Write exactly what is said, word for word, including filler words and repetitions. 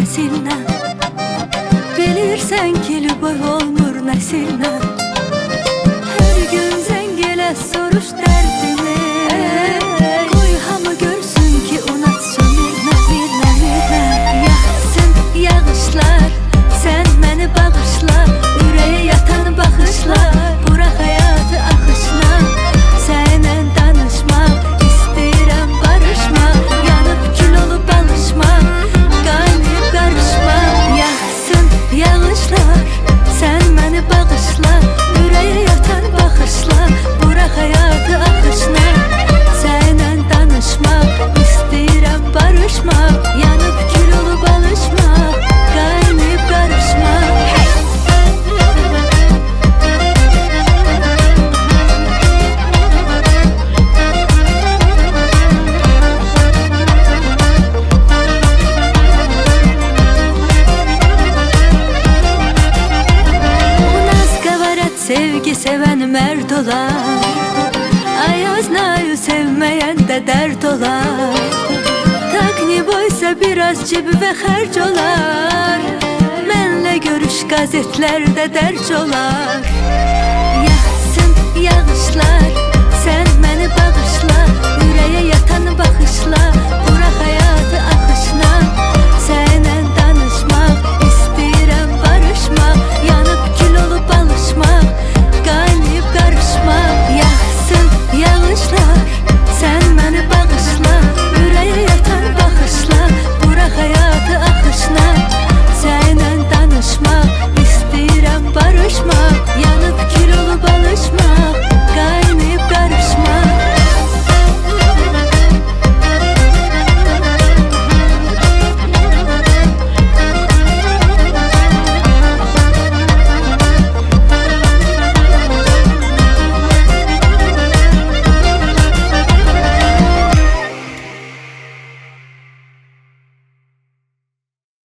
nesillə. Bilirsən ki, lübov olmur nəsillə. Hər gün zəng elə soruş dərdimi, qoy hamı görsün ki, unatsın mirnə, mirnə, mirnə. Yağsın yağışlar, sən məni bağışla, ürəyə yatan baxışlar, burax həyatı axışına. Sənlə danışmaq, istəyirəm barışmaq, yanıb kül olub alışmaq, qaynayıb qarışmaq. Yağsın yağışlar, sən məni bağışla, ürəyə yatan baxışlar, burax həyatı axışına. Sənlə danışmaq, istəyirəm barışmaq, yanıb kül olub alışmaq, qaynayıb qarışmaq. Sevgi sevən mərd olar, ayaz nayu sevməyən də dərd olar. Takni boysa biraz cibə xərc olar, mənlə görüş qəzetlərdə dərc olar. Yağsın yağışlar, sən məni bağışla,